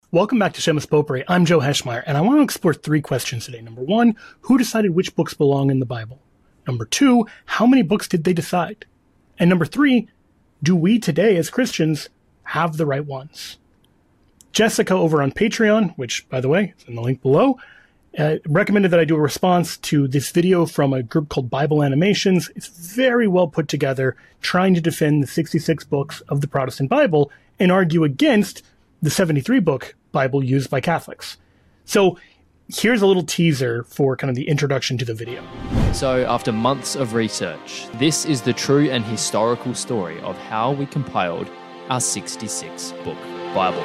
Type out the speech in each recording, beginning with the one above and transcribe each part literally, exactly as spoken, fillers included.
Welcome back to Shameless Potpourri. I'm Joe Heschmeyer, and I want to explore three questions today. Number one, who decided which books belong in the Bible? Number two, how many books did they decide? And number three, do we today as Christians have the right ones? Jessica over on Patreon, which, by the way, is in the link below, uh, recommended that I do a response to this video from a group called Bible Animations. It's very well put together, trying to defend the sixty-six books of the Protestant Bible and argue against the seventy-three book Bible used by Catholics. So here's a little teaser for kind of the introduction to the video. So after months of research, this is the true and historical story of how we compiled our sixty-six book Bible.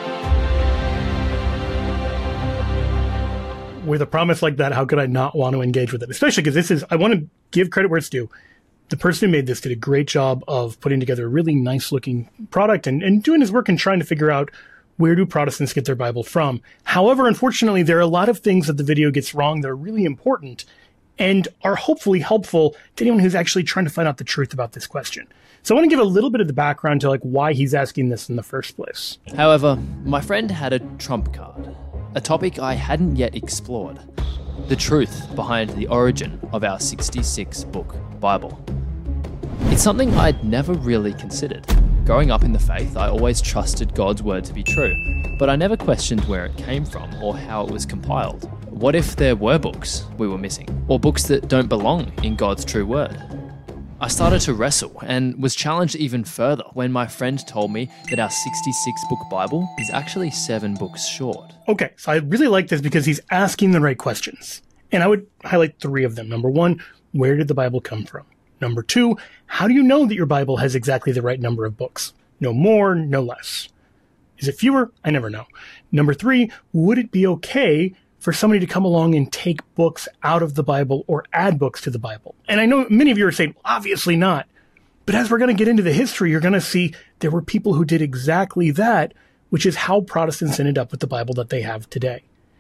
With a promise like that, how could I not want to engage with it? Especially because this is, I want to give credit where it's due. The person who made this did a great job of putting together a really nice looking product and, and doing his work and trying to figure out where do Protestants get their Bible from. However, unfortunately, there are a lot of things that the video gets wrong that are really important and are hopefully helpful to anyone who's actually trying to find out the truth about this question. So I want to give a little bit of the background to like why he's asking this in the first place. However, my friend had a trump card, a topic I hadn't yet explored: the truth behind the origin of our sixty-six book Bible. It's something I'd never really considered. Growing up in the faith, I always trusted God's word to be true, but I never questioned where it came from or how it was compiled. What if there were books we were missing, or books that don't belong in God's true word? I started to wrestle and was challenged even further when my friend told me that our sixty-six book Bible is actually seven books short. Okay, so I really like this because he's asking the right questions. And I would highlight three of them. Number one, where did the Bible come from? Number two, how do you know that your Bible has exactly the right number of books? No more, no less. Is it fewer? I never know. Number three, would it be okay for somebody to come along and take books out of the Bible or add books to the Bible? And I know many of you are saying, obviously not. But as we're going to get into the history, you're going to see there were people who did exactly that, which is how Protestants ended up with the Bible that they have today.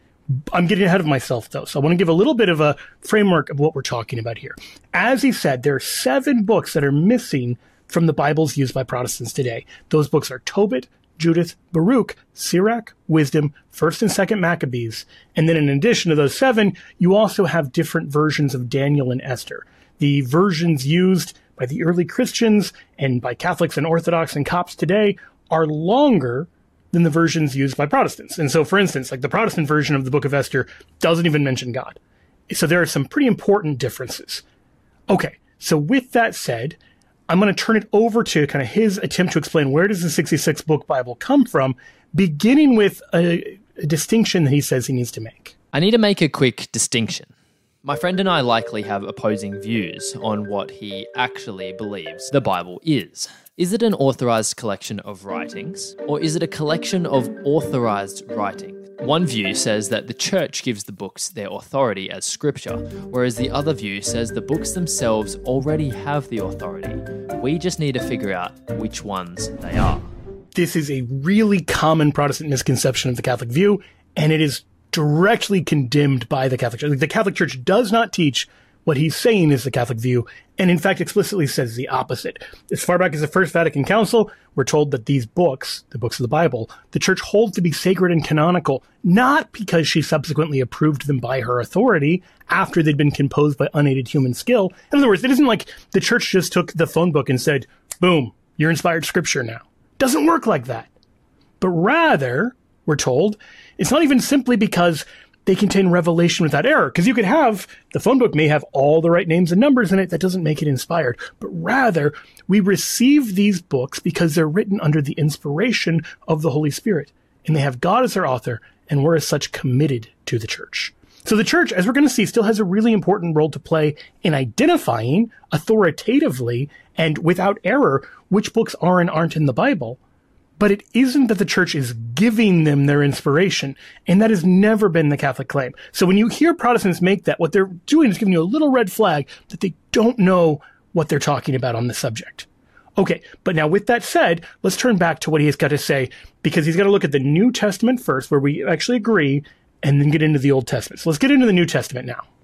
I'm getting ahead of myself, though, so I want to give a little bit of a framework of what we're talking about here. As he said, there are seven books that are missing from the Bibles used by Protestants today. Those books are Tobit, Judith, Baruch, Sirach, Wisdom, First and Second Maccabees, and then in addition to those seven, you also have different versions of Daniel and Esther. The versions used by the early Christians and by Catholics and Orthodox and Copts today are longer than the versions used by Protestants. And so, for instance, like the Protestant version of the Book of Esther doesn't even mention God. So there are some pretty important differences. Okay, so with that said, I'm going to turn it over to kind of his attempt to explain where does the sixty-six book Bible come from, beginning with a, a distinction that he says he needs to make. I need to make a quick distinction. My friend and I likely have opposing views on what he actually believes the Bible is. Is it an authorized collection of writings, or is it a collection of authorized writing? One view says that the church gives the books their authority as scripture, whereas the other view says the books themselves already have the authority. We just need to figure out which ones they are. This is a really common Protestant misconception of the Catholic view, and it is directly condemned by the Catholic Church. The Catholic Church does not teach what he's saying is the Catholic view, and in fact explicitly says the opposite. As far back as the First Vatican Council, we're told that these books, the books of the Bible, the Church holds to be sacred and canonical, not because she subsequently approved them by her authority after they'd been composed by unaided human skill. In other words, it isn't like the Church just took the phone book and said, boom, you're inspired scripture now. It doesn't work like that. But rather, we're told, it's not even simply because they contain revelation without error. Because you could have, the phone book may have all the right names and numbers in it. That doesn't make it inspired. But rather, we receive these books because they're written under the inspiration of the Holy Spirit. And they have God as their author, and we're as such committed to the church. So the church, as we're going to see, still has a really important role to play in identifying authoritatively and without error which books are and aren't in the Bible. But it isn't that the church is giving them their inspiration, and that has never been the Catholic claim. So when you hear Protestants make that, what they're doing is giving you a little red flag that they don't know what they're talking about on the subject. Okay, but now with that said, let's turn back to what he's got to say, because he's got to look at the New Testament first, where we actually agree, and then get into the Old Testament. So let's get into the New Testament now.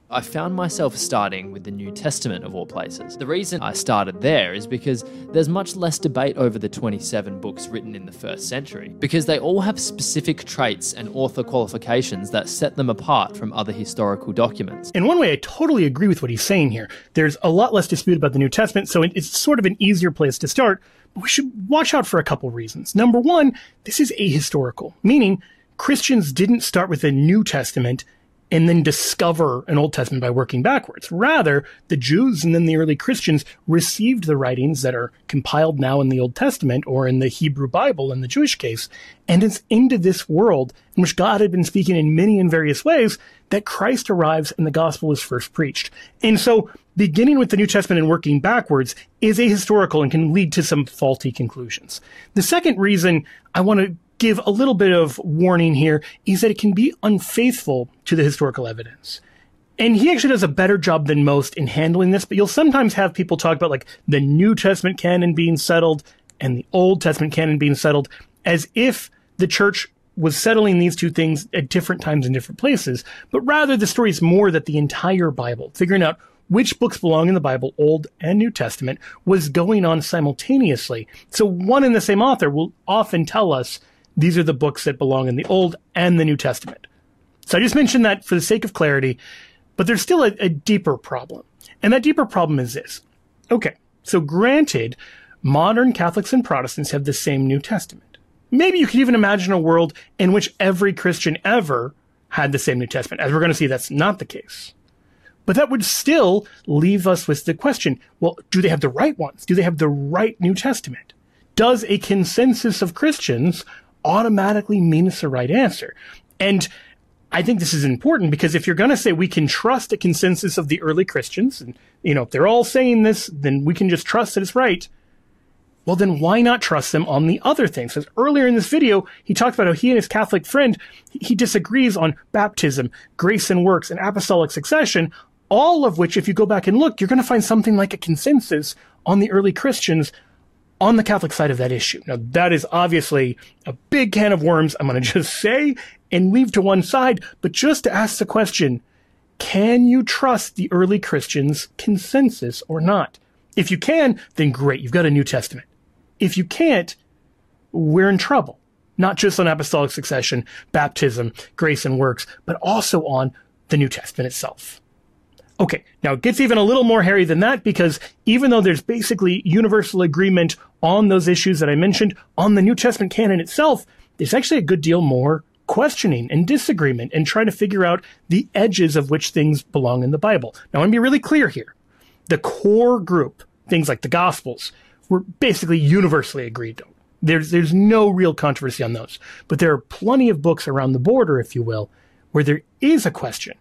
I found myself starting with the New Testament of all places. The reason I started there is because there's much less debate over the twenty-seven books written in the first century, because they all have specific traits and author qualifications that set them apart from other historical documents. In one way, I totally agree with what he's saying here. There's a lot less dispute about the New Testament, so it's sort of an easier place to start, but we should watch out for a couple reasons. Number one, this is ahistorical, meaning Christians didn't start with the New Testament and then discover an Old Testament by working backwards. Rather, the Jews and then the early Christians received the writings that are compiled now in the Old Testament or in the Hebrew Bible in the Jewish case, and it's into this world in which God had been speaking in many and various ways that Christ arrives and the gospel is first preached. And so beginning with the New Testament and working backwards is ahistorical and can lead to some faulty conclusions. The second reason I want to give a little bit of warning here is that it can be unfaithful to the historical evidence. And he actually does a better job than most in handling this, but you'll sometimes have people talk about like the New Testament canon being settled and the Old Testament canon being settled as if the church was settling these two things at different times in different places. But rather the story is more that the entire Bible, figuring out which books belong in the Bible, Old and New Testament, was going on simultaneously. So one and the same author will often tell us these are the books that belong in the Old and the New Testament. So I just mentioned that for the sake of clarity, but there's still a, a deeper problem. And that deeper problem is this. Okay, so granted, modern Catholics and Protestants have the same New Testament. Maybe you could even imagine a world in which every Christian ever had the same New Testament. As we're going to see, that's not the case. But that would still leave us with the question, well, do they have the right ones? Do they have the right New Testament? Does a consensus of Christians automatically mean it's the right answer? And I think this is important because if you're going to say we can trust a consensus of the early Christians, and, you know, if they're all saying this, then we can just trust that it's right. Well, then why not trust them on the other things? Because earlier in this video, he talked about how he and his Catholic friend, he disagrees on baptism, grace and works, and apostolic succession, all of which, if you go back and look, you're going to find something like a consensus on the early Christians on the Catholic side of that issue. Now, that is obviously a big can of worms, I'm going to just say and leave to one side, but just to ask the question, can you trust the early Christians' consensus or not? If you can, then great, you've got a New Testament. If you can't, we're in trouble. Not just on apostolic succession, baptism, grace and works, but also on the New Testament itself. Okay, now it gets even a little more hairy than that because even though there's basically universal agreement on those issues that I mentioned, on the New Testament canon itself, there's actually a good deal more questioning and disagreement and trying to figure out the edges of which things belong in the Bible. Now, I want to be really clear here. The core group, things like the Gospels, were basically universally agreed on. There's, there's no real controversy on those. But there are plenty of books around the border, if you will, where there is a question.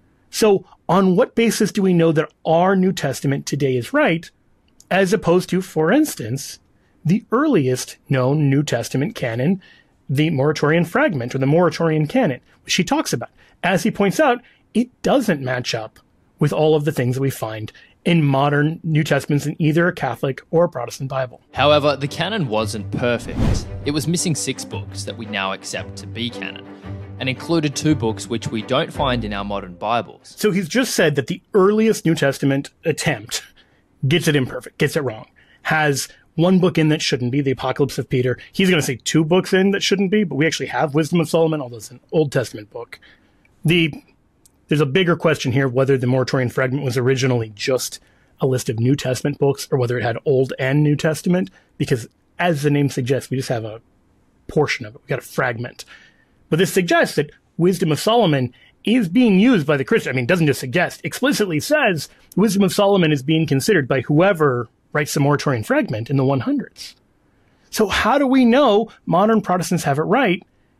So on what basis do we know that our New Testament today is right, as opposed to, for instance, the earliest known New Testament canon, the Muratorian Fragment, or the Muratorian Canon, which he talks about? As he points out, it doesn't match up with all of the things that we find in modern New Testaments in either a Catholic or a Protestant Bible. However, the canon wasn't perfect. It was missing six books that we now accept to be canon, and included two books which we don't find in our modern Bibles. So he's just said that the earliest New Testament attempt gets it imperfect, gets it wrong, has one book in that shouldn't be, the Apocalypse of Peter. He's going to say two books in that shouldn't be, but we actually have Wisdom of Solomon, although it's an Old Testament book. The There's a bigger question here whether the Muratorian Fragment was originally just a list of New Testament books or whether it had Old and New Testament, because as the name suggests, we just have a portion of it. We got a fragment. But this suggests that Wisdom of Solomon is being used by the Christian. I mean, it doesn't just suggest, explicitly says Wisdom of Solomon is being considered by whoever writes the Muratorian Fragment in the one hundreds. So how do we know modern Protestants have it right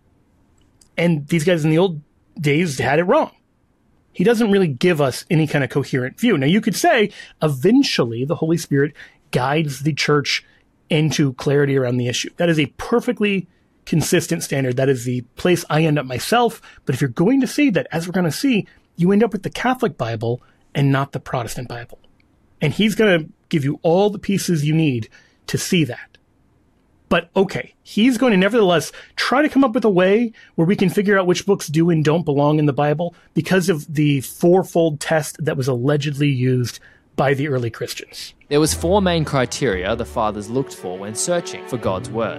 and these guys in the old days had it wrong? He doesn't really give us any kind of coherent view. Now, you could say eventually the Holy Spirit guides the church into clarity around the issue. That is a perfectly consistent standard. That is the place I end up myself. But if you're going to say that, as we're going to see, you end up with the Catholic Bible and not the Protestant Bible. And he's going to give you all the pieces you need to see that. But okay, he's going to nevertheless try to come up with a way where we can figure out which books do and don't belong in the Bible because of the fourfold test that was allegedly used by the early Christians. There was four main criteria the fathers looked for when searching for God's word.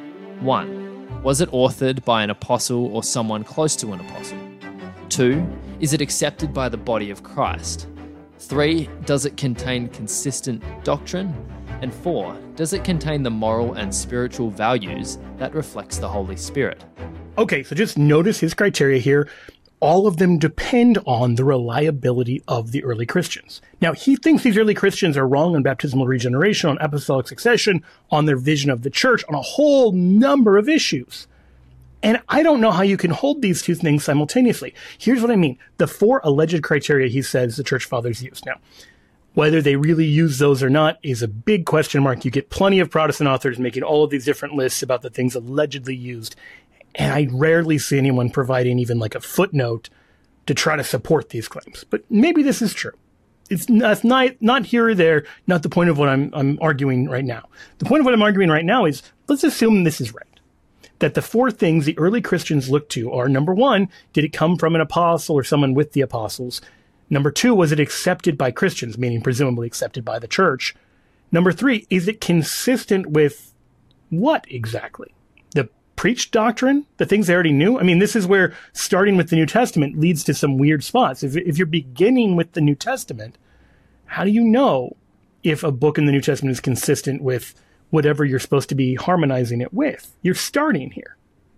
One, was it authored by an apostle or someone close to an apostle? Two, is it accepted by the body of Christ? Three, does it contain consistent doctrine? And four, does it contain the moral and spiritual values that reflects the Holy Spirit? Okay, so just notice his criteria here. All of them depend on the reliability of the early Christians. Now, he thinks these early Christians are wrong on baptismal regeneration, on apostolic succession, on their vision of the church, on a whole number of issues. And I don't know how you can hold these two things simultaneously. Here's what I mean. The four alleged criteria he says the church fathers use. Now, whether they really use those or not is a big question mark. You get plenty of Protestant authors making all of these different lists about the things allegedly used. And I rarely see anyone providing even like a footnote to try to support these claims. But maybe this is true. It's not, not, not here or there, not the point of what I'm, I'm arguing right now. The point of what I'm arguing right now is, let's assume this is right. That the four things the early Christians look to are, number one, did it come from an apostle or someone with the apostles? Number two, was it accepted by Christians, meaning presumably accepted by the church? Number three, is it consistent with what exactly? The preached doctrine? The things they already knew? I mean, this is where starting with the New Testament leads to some weird spots. If, if you're beginning with the New Testament, how do you know if a book in the New Testament is consistent with whatever you're supposed to be harmonizing it with? You're starting here.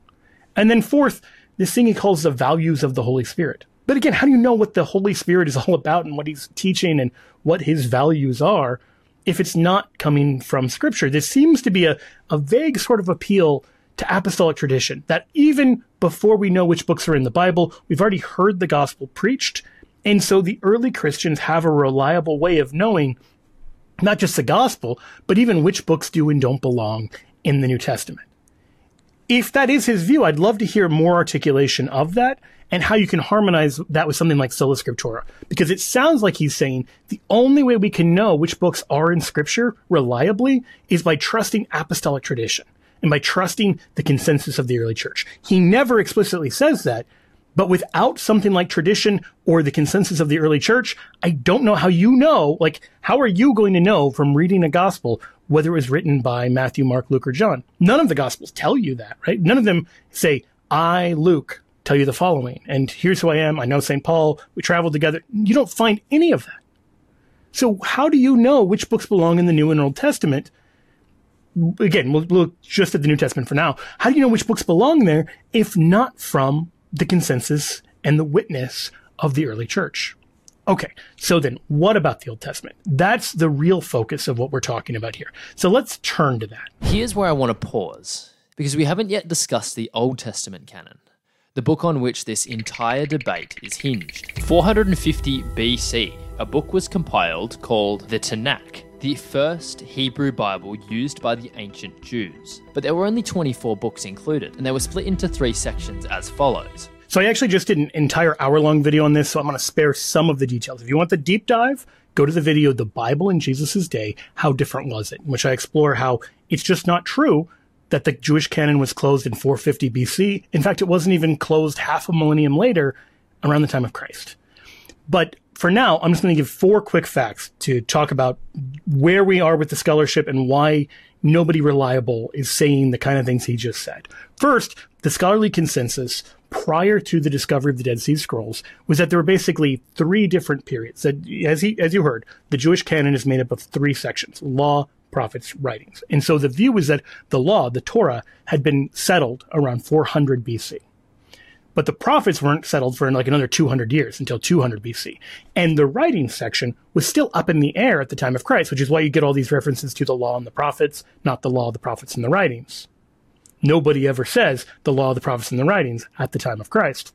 And then fourth, this thing he calls the values of the Holy Spirit. But again, how do you know what the Holy Spirit is all about and what he's teaching and what his values are if it's not coming from Scripture? This seems to be a, a vague sort of appeal to apostolic tradition, that even before we know which books are in the Bible, we've already heard the gospel preached. And so the early Christians have a reliable way of knowing not just the gospel, but even which books do and don't belong in the New Testament. If that is his view, I'd love to hear more articulation of that and how you can harmonize that with something like Sola Scriptura. Because it sounds like he's saying the only way we can know which books are in Scripture reliably is by trusting apostolic tradition and by trusting the consensus of the early church. He never explicitly says that, but without something like tradition or the consensus of the early church, I don't know how you know, like, how are you going to know from reading a gospel whether it was written by Matthew, Mark, Luke, or John? None of the gospels tell you that, right? None of them say, I, Luke, tell you the following, and here's who I am. I know Saint Paul. We traveled together. You don't find any of that. So how do you know which books belong in the New and Old Testament? Again, we'll, we'll look just at the New Testament for now. How do you know which books belong there if not from the consensus and the witness of the early church? Okay, so then what about the Old Testament? That's the real focus of what we're talking about here. So let's turn to that. Here's where I want to pause, because we haven't yet discussed the Old Testament canon, the book on which this entire debate is hinged. four hundred fifty B C, a book was compiled called the Tanakh, the first Hebrew Bible used by the ancient Jews. But there were only twenty-four books included, and they were split into three sections as follows. So I actually just did an entire hour-long video on this, so I'm going to spare some of the details. If you want the deep dive, go to the video, The Bible in Jesus' Day, How Different Was It?, in which I explore how it's just not true that the Jewish canon was closed in four fifty B C. In fact, it wasn't even closed half a millennium later, around the time of Christ. But for now, I'm just going to give four quick facts to talk about where we are with the scholarship and why nobody reliable is saying the kind of things he just said. First, the scholarly consensus prior to the discovery of the Dead Sea Scrolls was that there were basically three different periods. That, as he, as you heard, the Jewish canon is made up of three sections: law, prophets, writings. And so the view was that the law, the Torah, had been settled around four hundred B C. But the prophets weren't settled for like another two hundred years, until two hundred B C. And the writing section was still up in the air at the time of Christ, which is why you get all these references to the law and the prophets, not the law, the prophets, and the writings. Nobody ever says the law, the prophets, and the writings at the time of Christ.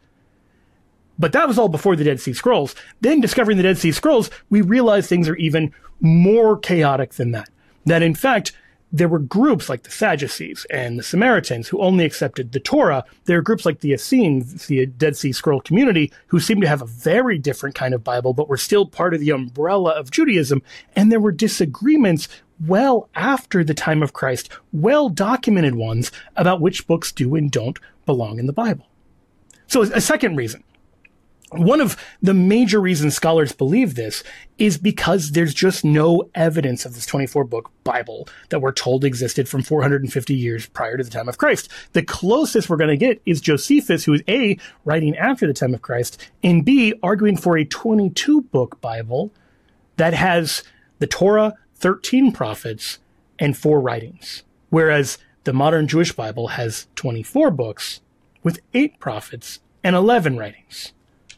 But that was all before the Dead Sea Scrolls. Then, discovering the Dead Sea Scrolls, we realized things are even more chaotic than that. That, in fact, there were groups like the Sadducees and the Samaritans who only accepted the Torah. There are groups like the Essenes, the Dead Sea Scroll community, who seemed to have a very different kind of Bible, but were still part of the umbrella of Judaism. And there were disagreements well after the time of Christ, well-documented ones about which books do and don't belong in the Bible. So a second reason. One of the major reasons scholars believe this is because there's just no evidence of this twenty-four book Bible that we're told existed from four hundred fifty years prior to the time of Christ. The closest we're going to get is Josephus, who is A, writing after the time of Christ, and B, arguing for a twenty-two book Bible that has the Torah, thirteen prophets, and four writings, whereas the modern Jewish Bible has twenty-four books with eight prophets and eleven writings.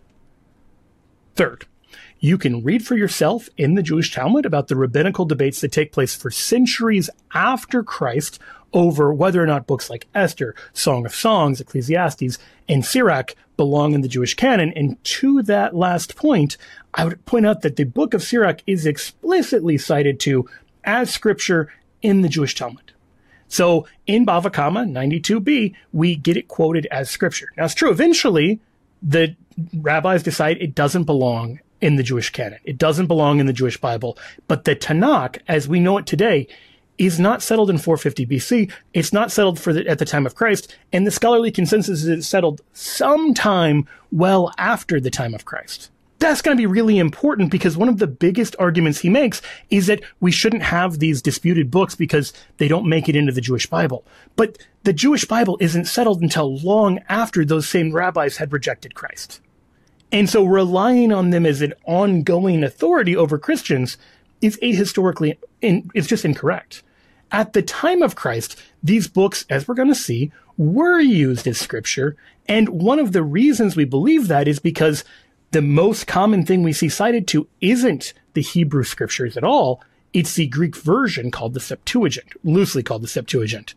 Third, you can read for yourself in the Jewish Talmud about the rabbinical debates that take place for centuries after Christ over whether or not books like Esther, Song of Songs, Ecclesiastes, and Sirach belong in the Jewish canon. And to that last point, I would point out that the book of Sirach is explicitly cited to as scripture in the Jewish Talmud. So in Bava Kama ninety-two b, we get it quoted as scripture. Now, it's true, eventually the rabbis decide it doesn't belong in the Jewish canon. It doesn't belong in the Jewish Bible. But the Tanakh, as we know it today, is not settled in four fifty B C. It's not settled for the, at the time of Christ. And the scholarly consensus is it's settled sometime well after the time of Christ. That's going to be really important because one of the biggest arguments he makes is that we shouldn't have these disputed books because they don't make it into the Jewish Bible. But the Jewish Bible isn't settled until long after those same rabbis had rejected Christ. And so relying on them as an ongoing authority over Christians is ahistorically, in, it's just incorrect. At the time of Christ, these books, as we're going to see, were used as scripture. And one of the reasons we believe that is because the most common thing we see cited to isn't the Hebrew scriptures at all. It's the Greek version called the Septuagint, loosely called the Septuagint.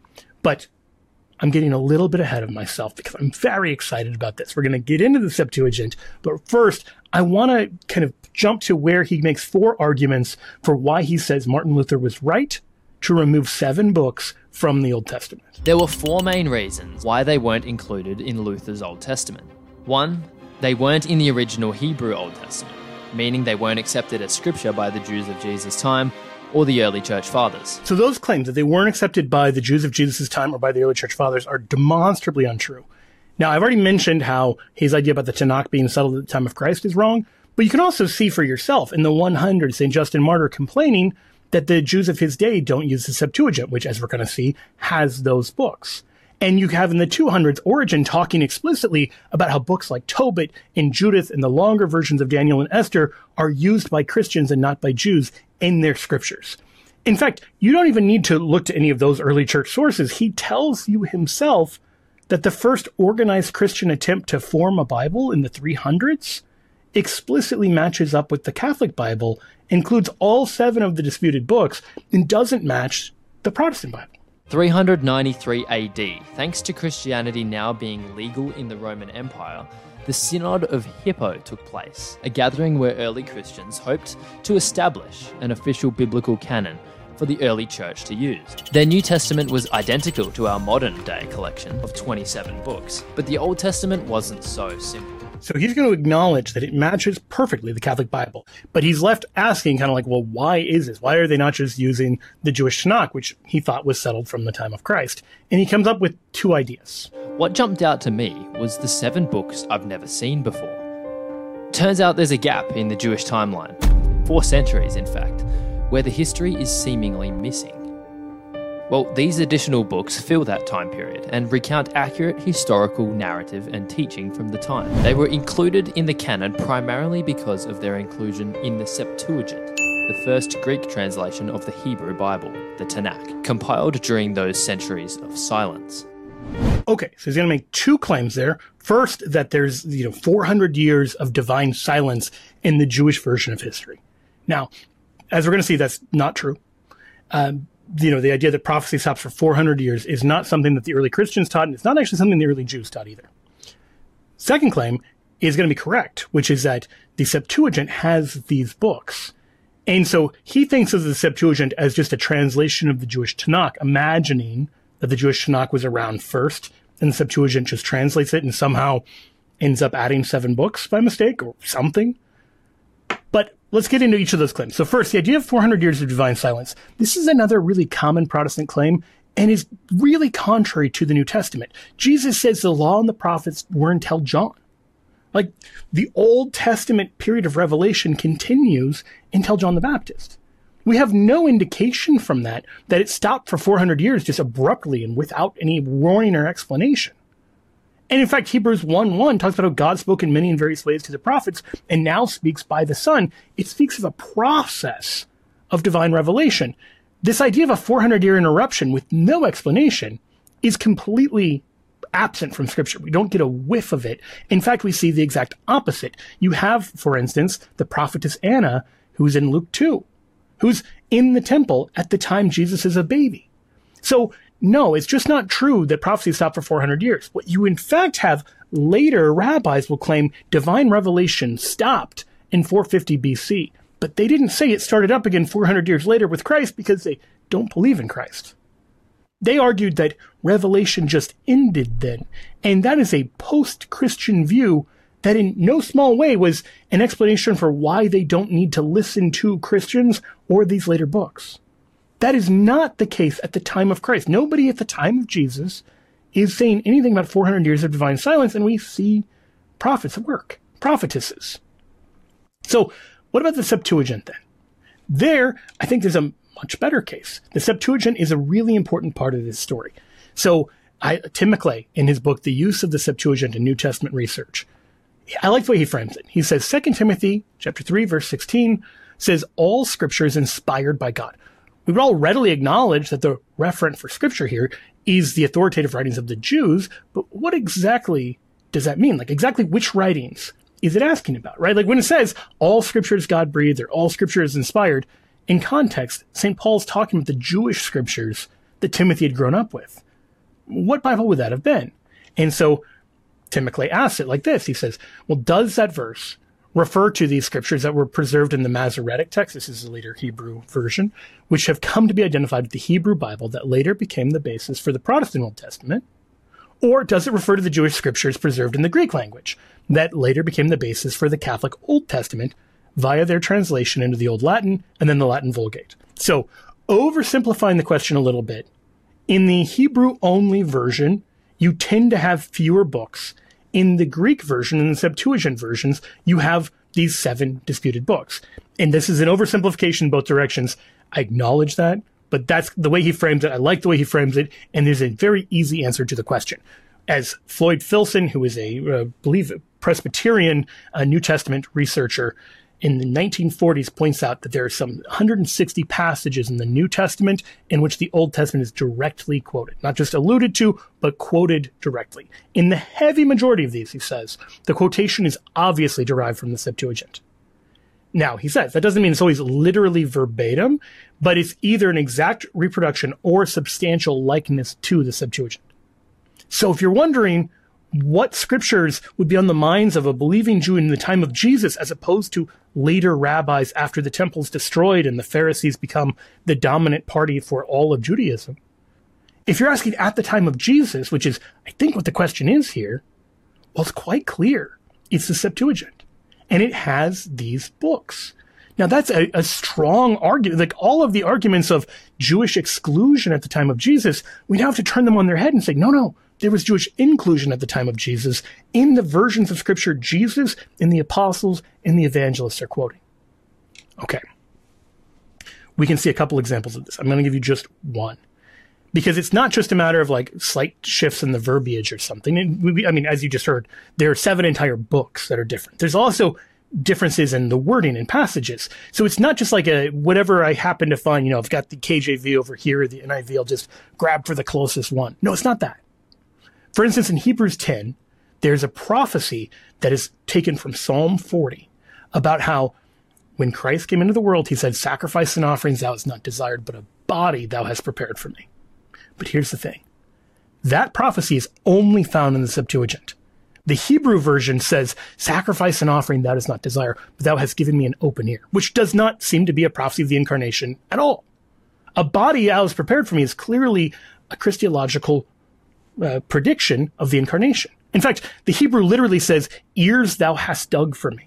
But I'm getting a little bit ahead of myself because I'm very excited about this. We're going to get into the Septuagint, but first, I want to kind of jump to where he makes four arguments for why he says Martin Luther was right to remove seven books from the Old Testament. There were four main reasons why they weren't included in Luther's Old Testament. One, they weren't in the original Hebrew Old Testament, meaning they weren't accepted as scripture by the Jews of Jesus' time or the early church fathers. So those claims that they weren't accepted by the Jews of Jesus' time or by the early church fathers are demonstrably untrue. Now, I've already mentioned how his idea about the Tanakh being settled at the time of Christ is wrong, but you can also see for yourself in the one hundred Saint Justin Martyr complaining that the Jews of his day don't use the Septuagint, which, as we're going to see, has those books. And you have in the two hundreds Origen talking explicitly about how books like Tobit and Judith and the longer versions of Daniel and Esther are used by Christians and not by Jews in their scriptures. In fact, you don't even need to look to any of those early church sources. He tells you himself that the first organized Christian attempt to form a Bible in the three hundreds explicitly matches up with the Catholic Bible, includes all seven of the disputed books, and doesn't match the Protestant Bible. three ninety-three A D, thanks to Christianity now being legal in the Roman Empire, the Synod of Hippo took place, a gathering where early Christians hoped to establish an official biblical canon for the early church to use. Their New Testament was identical to our modern-day collection of twenty-seven books, but the Old Testament wasn't so simple. So he's going to acknowledge that it matches perfectly the Catholic Bible, but he's left asking kind of like, well, why is this? Why are they not just using the Jewish Tanakh, which he thought was settled from the time of Christ? And he comes up with two ideas. What jumped out to me was the seven books I've never seen before. Turns out there's a gap in the Jewish timeline, four centuries in fact, where the history is seemingly missing. Well, these additional books fill that time period and recount accurate historical narrative and teaching from the time. They were included in the canon primarily because of their inclusion in the Septuagint, the first Greek translation of the Hebrew Bible, the Tanakh, compiled during those centuries of silence. Okay, so he's going to make two claims there. First, that there's you know four hundred years of divine silence in the Jewish version of history. Now, as we're going to see, that's not true. Um, you know, the idea that prophecy stops for four hundred years is not something that the early Christians taught, and it's not actually something the early Jews taught either. Second claim is going to be correct, which is that the Septuagint has these books. And so he thinks of the Septuagint as just a translation of the Jewish Tanakh, imagining that the Jewish Tanakh was around first, and the Septuagint just translates it and somehow ends up adding seven books by mistake or something. But let's get into each of those claims. So first, the idea of four hundred years of divine silence. This is another really common Protestant claim and is really contrary to the New Testament. Jesus says the law and the prophets were until John. Like, the Old Testament period of revelation continues until John the Baptist. We have no indication from that that it stopped for four hundred years just abruptly and without any warning or explanation. And in fact, Hebrews one one talks about how God spoke in many and various ways to the prophets and now speaks by the Son. It speaks of a process of divine revelation. This idea of a four hundred year interruption with no explanation is completely absent from Scripture. We don't get a whiff of it. In fact, we see the exact opposite. You have, for instance, the prophetess Anna, who's in Luke two, who's in the temple at the time Jesus is a baby. So, no, it's just not true that prophecy stopped for four hundred years. What you in fact have later rabbis will claim divine revelation stopped in four fifty B C, but they didn't say it started up again four hundred years later with Christ because they don't believe in Christ. They argued that revelation just ended then, and that is a post-Christian view that in no small way was an explanation for why they don't need to listen to Christians or these later books. That is not the case at the time of Christ. Nobody at the time of Jesus is saying anything about four hundred years of divine silence, and we see prophets at work, prophetesses. So what about the Septuagint then? There, I think there's a much better case. The Septuagint is a really important part of this story. So I, Tim Maclay, in his book, The Use of the Septuagint in New Testament Research, I like the way he frames it. He says, Second Timothy chapter three, verse sixteen says, all Scripture is inspired by God. We would all readily acknowledge that the referent for Scripture here is the authoritative writings of the Jews, but what exactly does that mean? Like, exactly which writings is it asking about, right? Like, when it says all Scripture is God-breathed or all Scripture is inspired, in context, Saint Paul's talking about the Jewish Scriptures that Timothy had grown up with. What Bible would that have been? And so Tim Maclay asks it like this. He says, well, does that verse refer to these Scriptures that were preserved in the Masoretic text? This is the later Hebrew version, which have come to be identified with the Hebrew Bible that later became the basis for the Protestant Old Testament? Or does it refer to the Jewish Scriptures preserved in the Greek language that later became the basis for the Catholic Old Testament via their translation into the Old Latin and then the Latin Vulgate? So, oversimplifying the question a little bit, in the Hebrew-only version, you tend to have fewer books. In the Greek version and the Septuagint versions, you have these seven disputed books. And this is an oversimplification in both directions. I acknowledge that, but that's the way he frames it. I like the way he frames it, and there's a very easy answer to the question. As Floyd Filson, who is a, uh, believe, Presbyterian uh, New Testament researcher in the nineteen forties, points out that there are some one hundred sixty passages in the New Testament in which the Old Testament is directly quoted. Not just alluded to, but quoted directly. In the heavy majority of these, he says, the quotation is obviously derived from the Septuagint. Now, he says, that doesn't mean it's always literally verbatim, but it's either an exact reproduction or substantial likeness to the Septuagint. So if you're wondering what Scriptures would be on the minds of a believing Jew in the time of Jesus as opposed to later rabbis after the temple's destroyed and the Pharisees become the dominant party for all of Judaism, if you're asking at the time of Jesus, which is, I think, what the question is here, well, it's quite clear. It's the Septuagint. And it has these books. Now, that's a, a strong argument. Like, all of the arguments of Jewish exclusion at the time of Jesus, we now have to turn them on their head and say, no, no, there was Jewish inclusion at the time of Jesus in the versions of Scripture Jesus and the apostles and the evangelists are quoting. Okay. We can see a couple examples of this. I'm going to give you just one. Because it's not just a matter of like slight shifts in the verbiage or something. And we, I mean, as you just heard, there are seven entire books that are different. There's also differences in the wording and passages. So it's not just like a whatever I happen to find, you know, I've got the K J V over here, the N I V, I'll just grab for the closest one. No, it's not that. For instance, in Hebrews ten, there's a prophecy that is taken from Psalm forty about how when Christ came into the world, he said, sacrifice and offerings thou hast not desired, but a body thou hast prepared for me. But here's the thing. That prophecy is only found in the Septuagint. The Hebrew version says, sacrifice and offering thou dost not desire, but thou hast given me an open ear, which does not seem to be a prophecy of the incarnation at all. A body thou hast prepared for me is clearly a Christological uh, prediction of the incarnation. In fact, the Hebrew literally says, ears thou hast dug for me.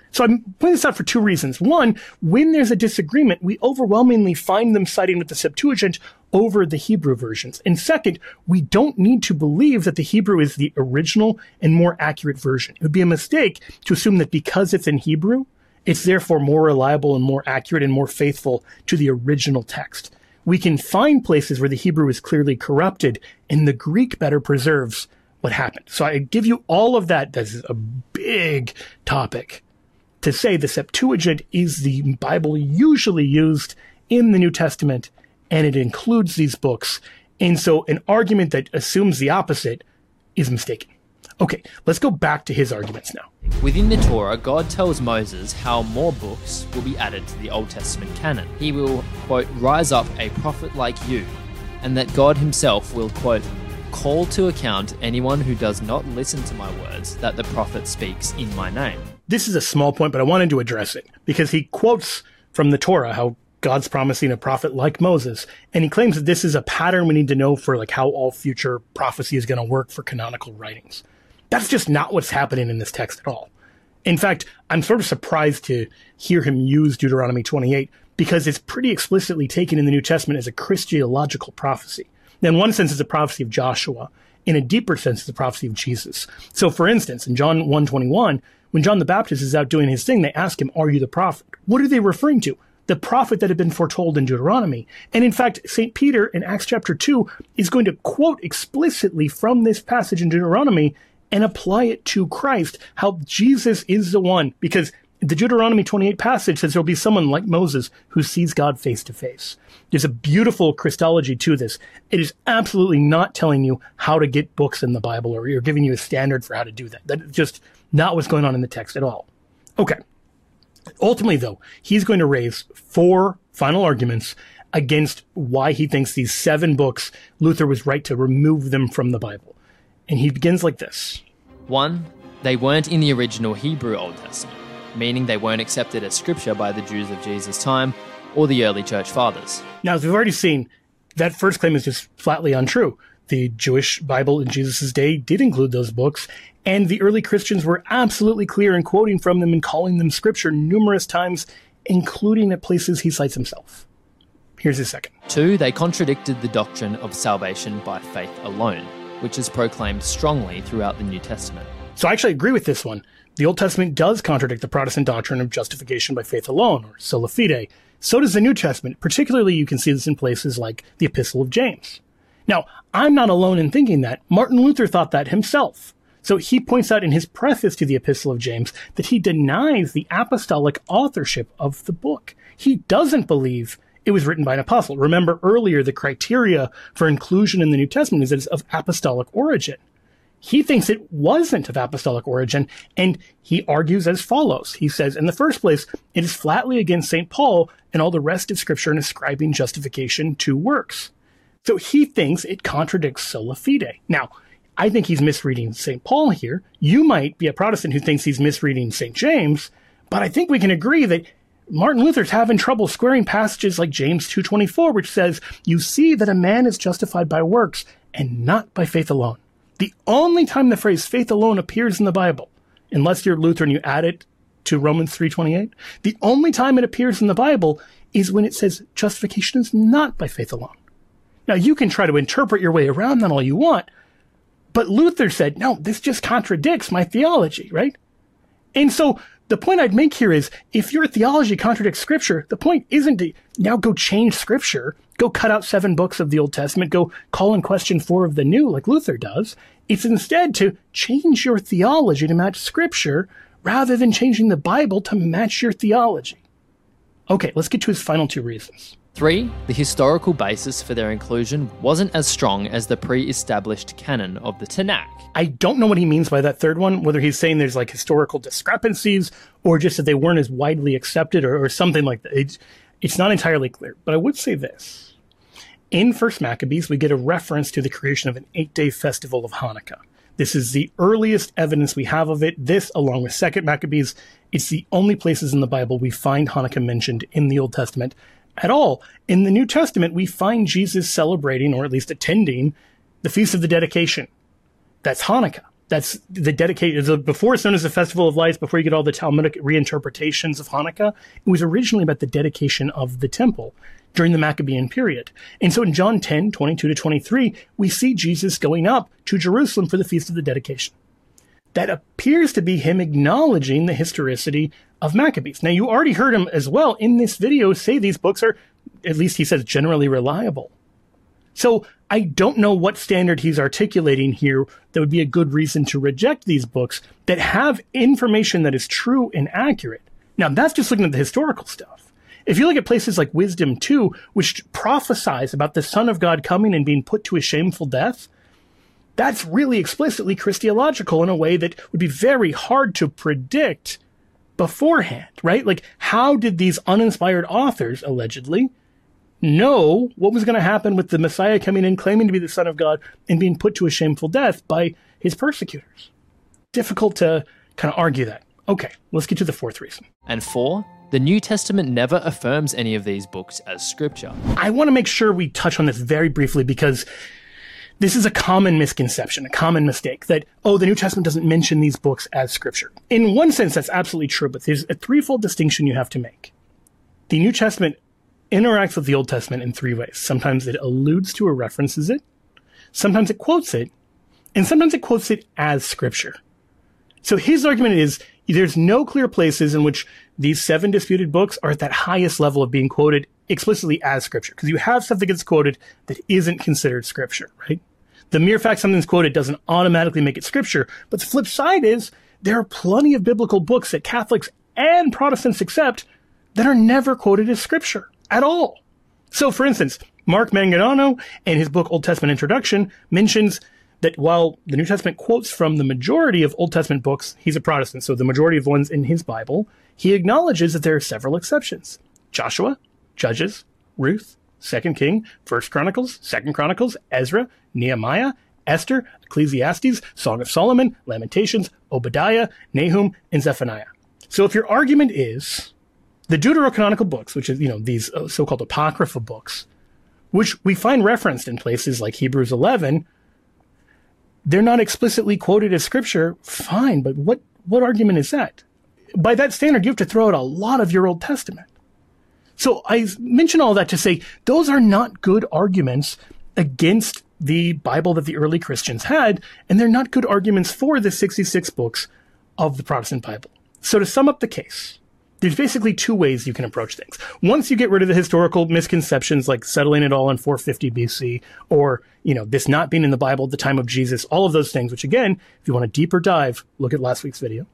So I'm pointing this out for two reasons. One, when there's a disagreement, we overwhelmingly find them siding with the Septuagint over the Hebrew versions. And second, we don't need to believe that the Hebrew is the original and more accurate version. It would be a mistake to assume that because it's in Hebrew, it's therefore more reliable and more accurate and more faithful to the original text. We can find places where the Hebrew is clearly corrupted, and the Greek better preserves what happened. So I give you all of that. That's a big topic to say the Septuagint is the Bible usually used in the New Testament, and it includes these books. And so an argument that assumes the opposite is mistaken. Okay, let's go back to his arguments now. Within the Torah, God tells Moses how more books will be added to the Old Testament canon. He will, quote, rise up a prophet like you, and that God himself will, quote, call to account anyone who does not listen to my words that the prophet speaks in my name. This is a small point, but I wanted to address it because he quotes from the Torah how God's promising a prophet like Moses, and he claims that this is a pattern we need to know for like how all future prophecy is going to work for canonical writings. That's just not what's happening in this text at all. In fact, I'm sort of surprised to hear him use Deuteronomy twenty-eight because it's pretty explicitly taken in the New Testament as a Christological prophecy. Now, in one sense, it's a prophecy of Joshua. In a deeper sense, it's a prophecy of Jesus. So, for instance, in John one twenty-one, when John the Baptist is out doing his thing, they ask him, are you the prophet? What are they referring to? The prophet that had been foretold in Deuteronomy. And in fact, Saint Peter in Acts chapter two is going to quote explicitly from this passage in Deuteronomy and apply it to Christ, how Jesus is the one, because the Deuteronomy twenty-eight passage says there'll be someone like Moses who sees God face to face. There's a beautiful Christology to this. It is absolutely not telling you how to get books in the Bible or you're giving you a standard for how to do that. That's just not what's going on in the text at all. Okay. Ultimately, though, he's going to raise four final arguments against why he thinks these seven books, Luther was right to remove them from the Bible. And he begins like this. One, they weren't in the original Hebrew Old Testament, meaning they weren't accepted as scripture by the Jews of Jesus' time or the early church fathers. Now, as we've already seen, that first claim is just flatly untrue. The Jewish Bible in Jesus' day did include those books, and the early Christians were absolutely clear in quoting from them and calling them scripture numerous times, including at places he cites himself. Here's his second. Two, they contradicted the doctrine of salvation by faith alone, which is proclaimed strongly throughout the New Testament. So I actually agree with this one. The Old Testament does contradict the Protestant doctrine of justification by faith alone, or sola fide. So does the New Testament. Particularly, you can see this in places like the Epistle of James. Now, I'm not alone in thinking that. Martin Luther thought that himself. So he points out in his preface to the Epistle of James that he denies the apostolic authorship of the book. He doesn't believe it was written by an apostle. Remember earlier, the criteria for inclusion in the New Testament is that it's of apostolic origin. He thinks it wasn't of apostolic origin, and he argues as follows. He says, in the first place, it is flatly against Saint Paul and all the rest of Scripture in ascribing justification to works. So he thinks it contradicts sola fide. Now, I think he's misreading Saint Paul here. You might be a Protestant who thinks he's misreading Saint James, but I think we can agree that Martin Luther's having trouble squaring passages like James two twenty-four, which says, you see that a man is justified by works and not by faith alone. The only time the phrase faith alone appears in the Bible, unless you're Lutheran, you add it to Romans three twenty-eight, the only time it appears in the Bible is when it says justification is not by faith alone. Now, you can try to interpret your way around that all you want, but Luther said, no, this just contradicts my theology, right? And so the point I'd make here is, if your theology contradicts Scripture, the point isn't to now go change Scripture, go cut out seven books of the Old Testament, go call in question four of the New, like Luther does. It's instead to change your theology to match Scripture, rather than changing the Bible to match your theology. Okay, let's get to his final two reasons. Three, the historical basis for their inclusion wasn't as strong as the pre-established canon of the Tanakh. I don't know what he means by that third one, whether he's saying there's like historical discrepancies or just that they weren't as widely accepted or, or something like that. It's, it's not entirely clear, but I would say this. In First Maccabees, we get a reference to the creation of an eight-day festival of Hanukkah. This is the earliest evidence we have of it. This, along with Second Maccabees, it's the only places in the Bible we find Hanukkah mentioned in the Old Testament at all. In the New Testament, we find Jesus celebrating, or at least attending, the Feast of the Dedication. That's Hanukkah. That's the dedication. Before it's known as the Festival of Lights, before you get all the Talmudic reinterpretations of Hanukkah, it was originally about the dedication of the temple during the Maccabean period. And so in John ten, twenty-two to twenty-three, we see Jesus going up to Jerusalem for the Feast of the Dedication. That appears to be him acknowledging the historicity of Maccabees. Now, you already heard him as well in this video say these books are, at least he says, generally reliable. So I don't know what standard he's articulating here that would be a good reason to reject these books that have information that is true and accurate. Now, that's just looking at the historical stuff. If you look at places like Wisdom two, which prophesies about the Son of God coming and being put to a shameful death, that's really explicitly Christological in a way that would be very hard to predict beforehand, right? Like, how did these uninspired authors, allegedly, know what was going to happen with the Messiah coming in, claiming to be the Son of God, and being put to a shameful death by his persecutors? Difficult to kind of argue that. Okay, let's get to the fourth reason. And four, the New Testament never affirms any of these books as scripture. I want to make sure we touch on this very briefly because this is a common misconception, a common mistake, that, oh, the New Testament doesn't mention these books as scripture. In one sense, that's absolutely true, but there's a threefold distinction you have to make. The New Testament interacts with the Old Testament in three ways. Sometimes it alludes to or references it, sometimes it quotes it, and sometimes it quotes it as scripture. So his argument is there's no clear places in which these seven disputed books are at that highest level of being quoted explicitly as scripture, because you have stuff that gets quoted that isn't considered scripture, right? The mere fact something's quoted doesn't automatically make it scripture, but the flip side is there are plenty of biblical books that Catholics and Protestants accept that are never quoted as scripture at all. So, for instance, Mark Manganano, in his book Old Testament Introduction, mentions that while the New Testament quotes from the majority of Old Testament books, he's a Protestant, so the majority of ones in his Bible, he acknowledges that there are several exceptions. Joshua, Judges, Ruth, Second King, First Chronicles, Second Chronicles, Ezra, Nehemiah, Esther, Ecclesiastes, Song of Solomon, Lamentations, Obadiah, Nahum, and Zephaniah. So if your argument is the deuterocanonical books, which is, you know, these so-called apocrypha books, which we find referenced in places like Hebrews eleven, they're not explicitly quoted as scripture, fine, but what, what argument is that? By that standard, you have to throw out a lot of your Old Testament. So I mention all that to say those are not good arguments against the Bible that the early Christians had, and they're not good arguments for the sixty-six books of the Protestant Bible. So to sum up the case, there's basically two ways you can approach things. Once you get rid of the historical misconceptions like settling it all in four fifty B C, or, you know, this not being in the Bible at the time of Jesus, all of those things, which again, if you want a deeper dive, look at last week's video.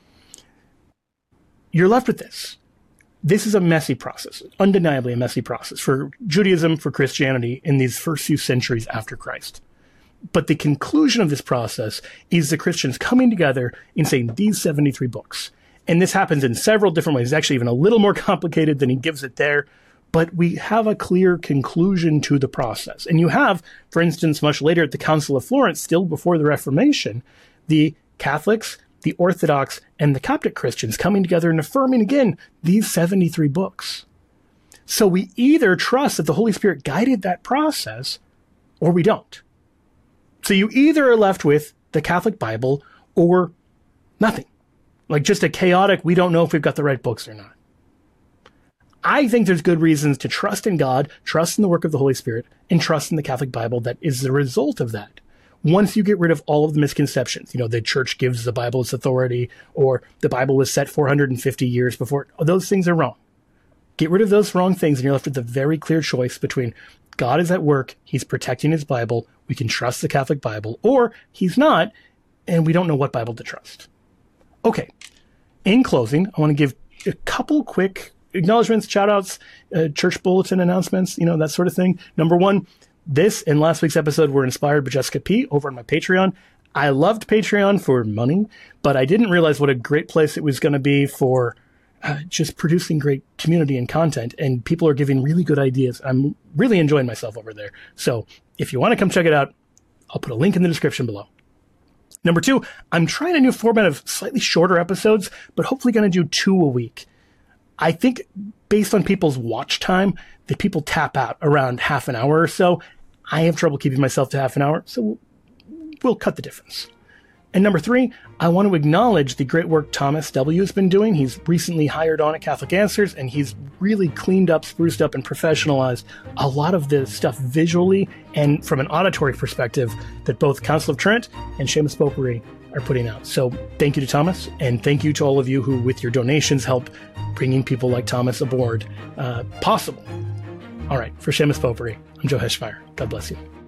You're left with this. This is a messy process, undeniably a messy process for Judaism, for Christianity in these first few centuries after Christ. But the conclusion of this process is the Christians coming together and saying these seventy-three books. And this happens in several different ways. It's actually even a little more complicated than he gives it there. But we have a clear conclusion to the process. And you have, for instance, much later at the Council of Florence, still before the Reformation, the Catholics, the Orthodox, and the Coptic Christians coming together and affirming, again, these seventy-three books. So we either trust that the Holy Spirit guided that process, or we don't. So you either are left with the Catholic Bible or nothing. Like just a chaotic, we don't know if we've got the right books or not. I think there's good reasons to trust in God, trust in the work of the Holy Spirit, and trust in the Catholic Bible that is the result of that. Once you get rid of all of the misconceptions, you know, the church gives the Bible its authority, or the Bible was set four hundred fifty years before, those things are wrong. Get rid of those wrong things, and you're left with a very clear choice between God is at work, he's protecting his Bible, we can trust the Catholic Bible, or he's not, and we don't know what Bible to trust. Okay, in closing, I want to give a couple quick acknowledgments, shout-outs, uh, church bulletin announcements, you know, that sort of thing. Number one, this and last week's episode were inspired by Jessica P. over on my Patreon. I loved Patreon for money, but I didn't realize what a great place it was going to be for uh, just producing great community and content, and people are giving really good ideas. I'm really enjoying myself over there. So if you want to come check it out, I'll put a link in the description below. Number two, I'm trying a new format of slightly shorter episodes, but hopefully going to do two a week. I think based on people's watch time, that people tap out around half an hour or so. I have trouble keeping myself to half an hour, so we'll, we'll cut the difference. And number three, I want to acknowledge the great work Thomas W. has been doing. He's recently hired on at Catholic Answers, and he's really cleaned up, spruced up, and professionalized a lot of the stuff visually and from an auditory perspective that both Council of Trent and Seamus Potpourri are putting out. So thank you to Thomas, and thank you to all of you who, with your donations, help bringing people like Thomas aboard uh, possible. All right, for Seamus Potpourri, I'm Joe Heschmeyer. God bless you.